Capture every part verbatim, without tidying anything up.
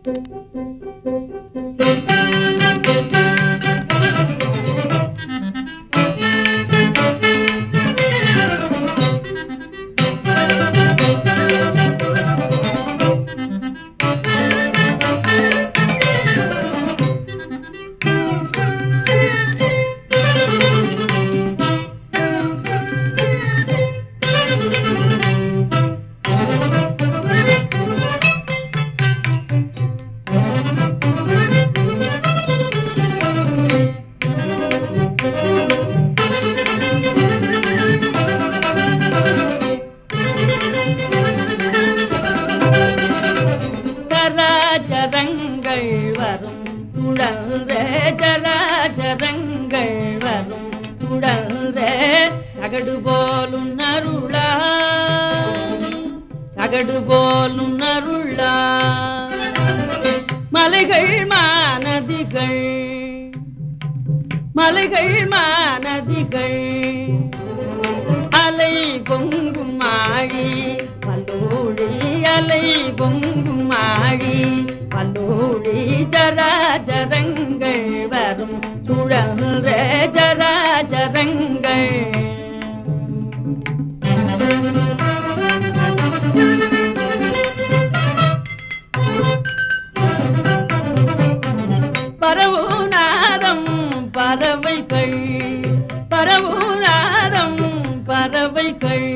ஜரங்கள் வரும் சுழல்றே ஜராஜரங்கள் வரும் சுழல்றே சகடு போலும் அருளா சகடு போலும் அருளா மலைகள் மாநதிகள் மலைகள் மாநதிகள் அலை பொங்கும் மாழி பல்லோழி அலை பொங்கும் மாழி பல்லோழி ஜராஜரங்கள் வரும் சுழல்ற ஜராஜரங்கள் பரவுநாதம் பறவைகள் பரவுநாதம் பறவைகள்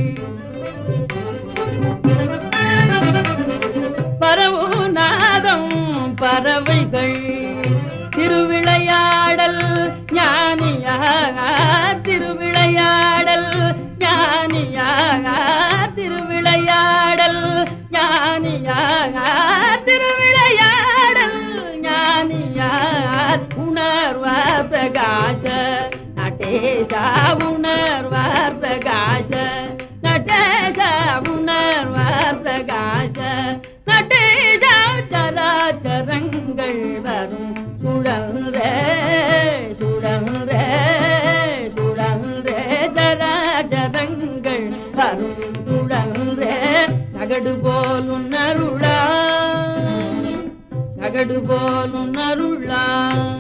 பரவுநாதம் பறவைகள் திருவிளையாடல் ஞானியாக திருவிளையாடல் ஞானியாக திருவிளையாடல் ஞானியாக திருவிளையாடல் ஞானியார் உணர்வார் பிரகாச நடேஷா உணர்வார் பிரகாச நடேஷா உணர்வார் பிரகாச நடேஷா சராச்சரங்கள் வரும் சுழல்றே சுழல்றே சுழல்றே ஜராஜரங்கள் வரும் சுழல்றே சகடு போலும் அருளா சகடு போலும் அருளா